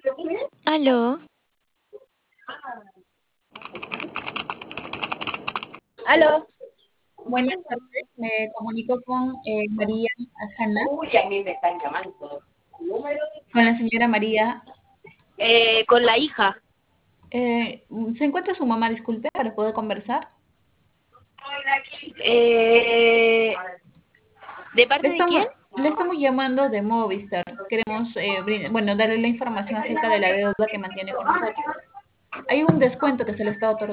Aló, Aló. Buenas tardes, me comunico con María Hanna, Uy, a mí me están llamando. con la señora María. Con la hija. ¿Se encuentra su mamá, disculpe, para poder conversar? Eh, ¿De Le parte de quién? estamos, le estamos llamando de Movistar. Queremos, bueno, darle la información acerca de la deuda que mantiene con nosotros. Hay un descuento que se le está otorgando.